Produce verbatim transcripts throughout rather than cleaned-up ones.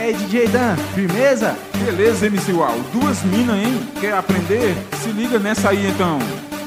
aí, D J Dan, firmeza? Beleza, M C Uau, duas minas, hein? Quer aprender? Se liga nessa aí então.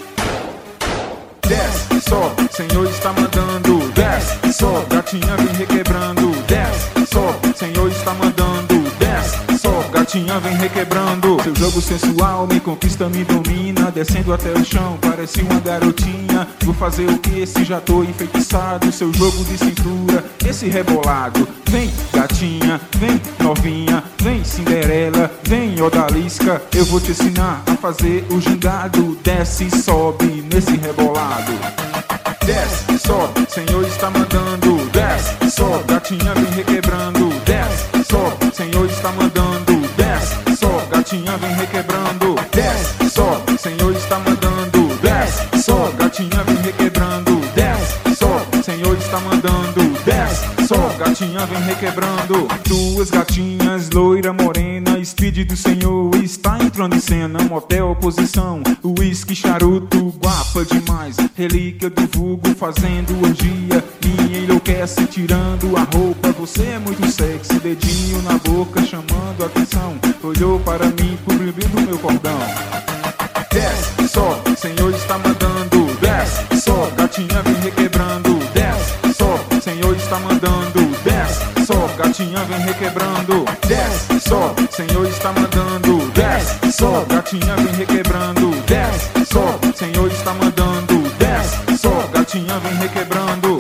Desce, sobe, Senhor está mandando. Desce, sobe, gatinha vem requebrando. Desce, sobe, Senhor está mandando. Desce, sobe, gatinha vem requebrando. Seu jogo sensual me conquista, me domina. Descendo até o chão, parece uma garotinha. Vou fazer o que se já tô enfeitiçado? Seu jogo de cintura, esse rebolado. Vem, gatinha, vem, novinha. Vem, Cinderela, vem, odalisca. Eu vou te ensinar a fazer o gingado. Desce e sobe nesse rebolado. Desce, sobe, Senhor está mandando. Desce, sobe, gatinha vem requebrando. Desce, sobe, Senhor está mandando. Desce, sobe, gatinha vem requebrando. Desce, sobe, Senhor está mandando. Desce, sobe, gatinha vem requebrando. Desce, sobe, Senhor está mandando. Desce, sobe, gatinha vem requebrando. Duas gatinhas, loira, morena, speed do Senhor está entrando em cena. Motel, posição, uísque, charuto, guapa demais. Relíquia do vulgo fazendo orgia. Me enlouquece tirando a roupa. Você é muito sexy, dedinho na boca chamando a atenção. Olhou para mim por brilho do meu cordão. Desce, sobe, Senhor está mandando. Desce, sobe, gatinha vem requebrando. Desce, sobe, Senhor está mandando. Desce, sobe, gatinha vem requebrando. Desce, sobe, Senhor está mandando. Desce, sobe, gatinha vem requebrando. Desce, sobe, Senhor está mandando. Desce, sobe, gatinha vem requebrando.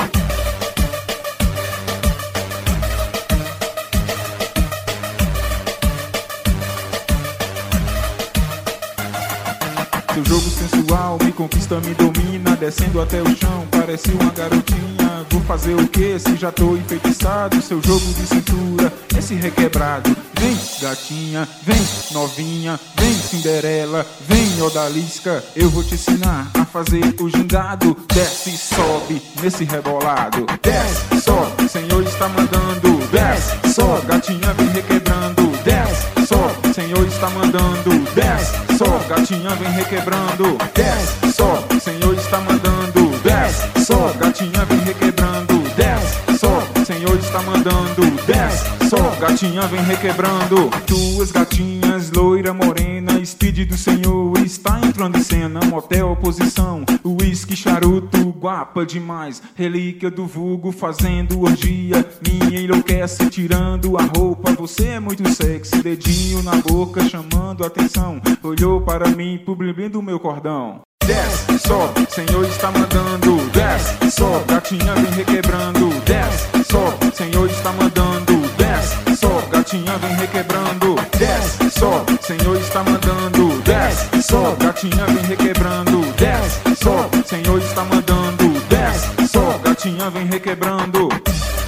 Seu jogo sensual me conquista, me domina. Descendo até o chão, parece uma garotinha. Vou fazer o que se já tô enfeitiçado? Seu jogo de cintura, esse requebrado. Vem, gatinha, vem, novinha. Vem, Cinderela, vem, odalisca. Eu vou te ensinar a fazer o gingado. Desce e sobe nesse rebolado. Desce, sobe, Senhor está mandando. Desce, sobe, gatinha vem requebrando. Desce, sobe, Senhor está mandando. Desce, sobe, gatinha vem requebrando. Desce, sobe, Senhor está mandando. Desce, sobe, gatinha vem requebrando. Desce, sobe, Senhor está mandando. Desce, sobe, gatinha vem requebrando. Duas gatinhas, loira, morena, speed do Senhor está entrando em cena. Motel, posição, uísque, charuto, guapa demais. Relíquia do vulgo fazendo orgia. Me enlouquece tirando a roupa. Você é muito sexy, dedinho na boca chamando a atenção. Olhou para mim por brilho do meu cordão. Desce, sobe, Senhor está mandando. Desce, sobe, gatinha vem requebrando. Desce, sobe, Senhor está mandando. Desce, sobe, gatinha vem requebrando. Desce, sobe, Senhor está mandando. Desce, sobe, gatinha vem requebrando. Desce, sobe, Senhor está mandando. Desce, sobe, gatinha vem requebrando.